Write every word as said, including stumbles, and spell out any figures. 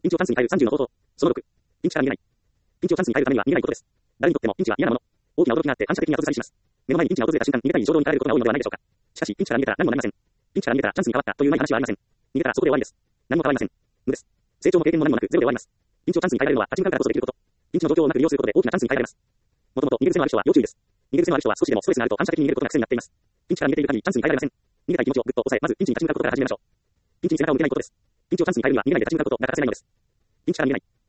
ピンチをチャンスに変えるさんじゅうの方法。そのろく。ピンチから逃げない。ピンチをチャンスに変えるためには逃げないことです。誰にとってもピンチは嫌なもの。大きな驚きがあって反射的に後ずさりします。目の前にピンチが訪れた瞬間、逃げたい衝動に駆られることが多いのではないでしょうか。しかし、ピンチから逃げたら何もなりません。ピンチから逃げたらチャンスに変わったといううまい話はありません。逃げたらそこで終わりです。何も変わりません。無です。成長も経験も何もなくゼロで終わります。ピンチをチャンスに変えられるのは立ち向かうからこそできること。ピンチの状況をうまく利用することで大きなチャンスに変えられます。もともと逃げ癖のある人は要注意です。逃げ癖のある人は少しでもストレスがあると反射的に逃げることが癖になっています。ピンチから逃げている限りチャンスに変えられません。逃げたい気持ちをぐっと抑え、まずピンチに立ち向かうことから始めましょう。ピンチに背中を向けないことです。ピンチをチャンスに変えるには逃げないで立ち向かうことが欠かせないのです。ピンチから逃げない。